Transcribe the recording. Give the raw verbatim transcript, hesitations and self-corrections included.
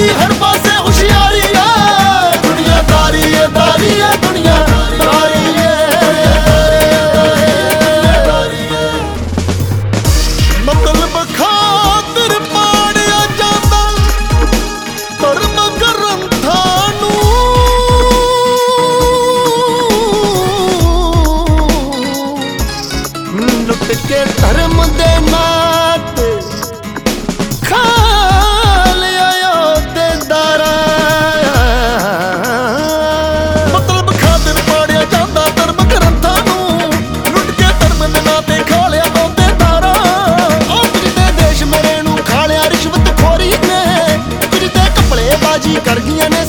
ਦੀ ਹਰ ਪਾਸੇ ਹੁਸ਼ਿਆਰੀ ਏ ਦੁਨੀਆਦਾਰੀ ਏ ਦਾਰੀ ਏ ਦੁਨੀਆਦਾਰੀ ਏ ਮਤਲਬ ਖਾਤਰ ਪਾੜਿਆ ਜਾਂਦਾ ਧਰਮ ਗ੍ਰੰਥਾਂ ਨੂੰ ਲੁੱਟ ਕੇ ਧਰਮ ਦੇ ਨਾਂ ਤੇ ਖਾ ਲਿਆ ਅਹੁਦੇਦਾਰਾਂ ਮਤਲਬ ਖਾਤਰ ਪਾੜਿਆ ਜਾਂਦਾ ਧਰਮ ਗ੍ਰੰਥਾਂ ਨੂੰ ਲੁੱਟ ਕੇ ਧਰਮ ਦੇ ਨਾਂ ਤੇ ਖਾ ਲਿਆ ਅਹੁਦੇਦਾਰਾਂ ਉਹ ਕੁਝ ਦੇ ਦੇਸ਼ ਮੇਰੇ ਨੂੰ ਖਾ ਲਿਆ ਰਿਸ਼ਵਤ ਖੋਰੀ ਨੇ ਕੁਝ ਦੇ ਕਪੜੇ ਬਾਜੀ ਕਰ ਗਈਆਂ ਨੇ